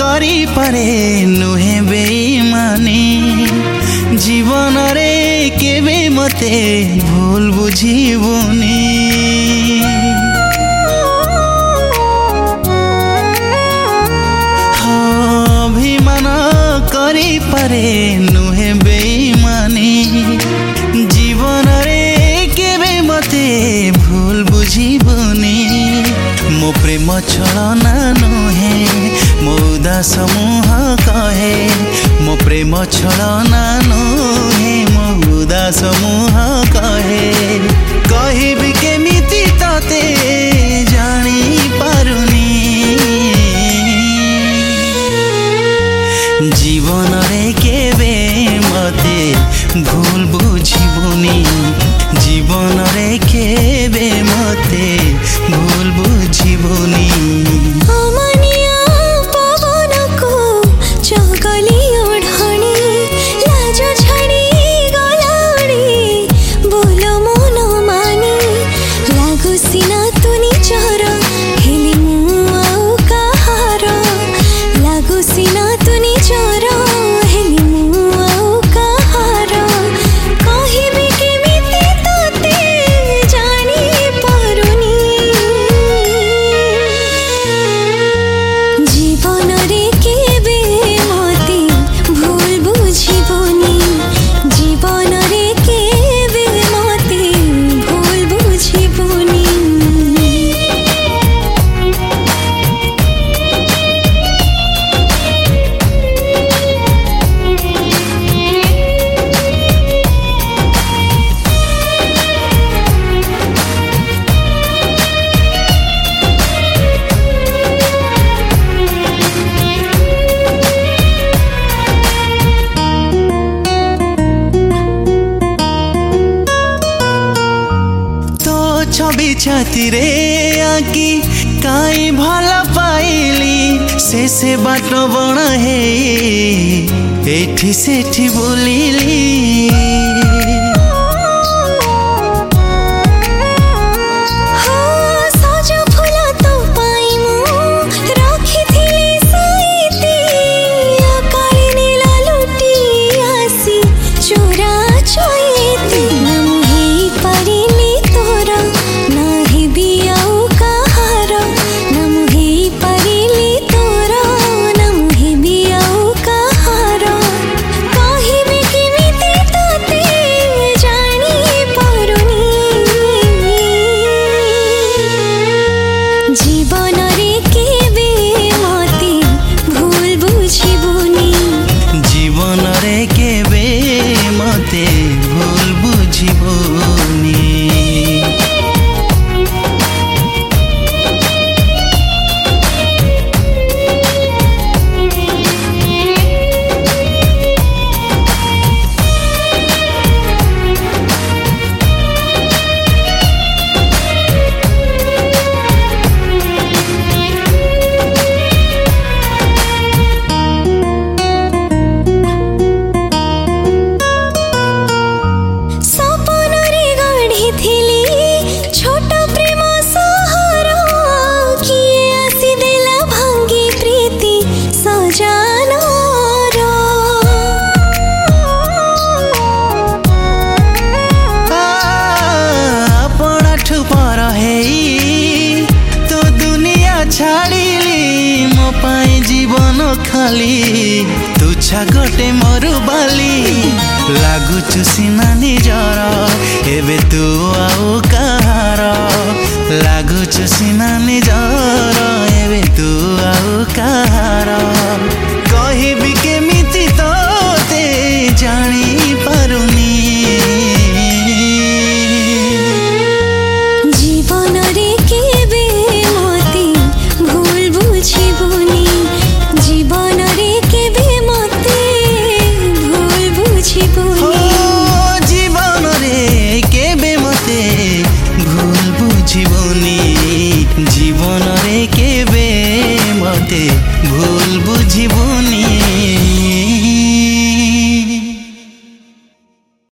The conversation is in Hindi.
करी पारे नुहे बेईमानी जीवन रे केबे मते भूल बुझिबुनी अभिमान करी पारे नुहे बेईमानी जीवन रे केबे मते भूल बुझिबुनी मो प्रेम छलना नुहे मो उदास मुह कहे मो प्रेम छलना नुहे मो उदास मुह कहे कहबी केमिति तते जानी पारुनी जीवन रे केबे मते भूल बुझिबुनी जीवन रे केबे मते भूल बुझिबुनी छवि छाती रे आकी काई भला पाइली से बाट बण हे एठी सेठी बुलिली खाली तुछा गोटे मरु बाली लागुचु सीना निजर एबे तू आउ कहार लागुचु सीना निजर एबे तू आउ कहार कहबी केमिति तोते जानी पारुनी जीवन रे केबे मते भूल बुझिबुनी जीवन रे केबे मते भूल बुझिबुनी जीवन रे केबे मते भूल बुझिबुनी जीवन रे केबे मते भूल बुझिबुनी।